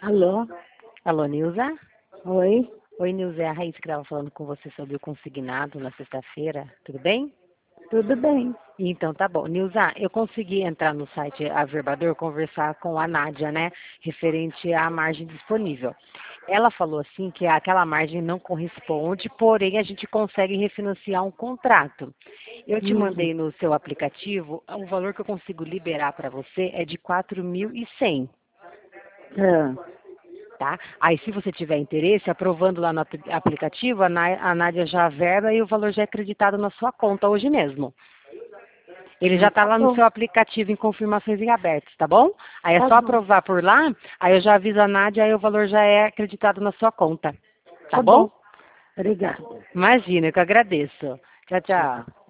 Alô? Alô, Nilza? Oi? Oi, Nilza, é a Raíssa que estava falando com você sobre o consignado na sexta-feira, tudo bem? Tudo bem? Então, tá bom. Nilza, eu consegui entrar no site Averbador, conversar com a Nádia, né, referente à margem disponível. Ela falou assim que aquela margem não corresponde, porém a gente consegue refinanciar um contrato. Eu te Hum. mandei no seu aplicativo, o valor que eu consigo liberar para você é de 4.100. Ah, Tá? Aí, se você tiver interesse, aprovando lá no aplicativo, a Nádia já verba e o valor já é acreditado na sua conta hoje mesmo. Ele já está tá lá no bom. seu aplicativo em confirmações em abertos, tá bom? Aí é Tá só bom. aprovar por lá, aí eu já aviso a Nádia, aí o valor já é acreditado na sua conta. Tá Tá bom? bom. Obrigada. Imagina, eu que agradeço. Tchau, Tchau. tchau.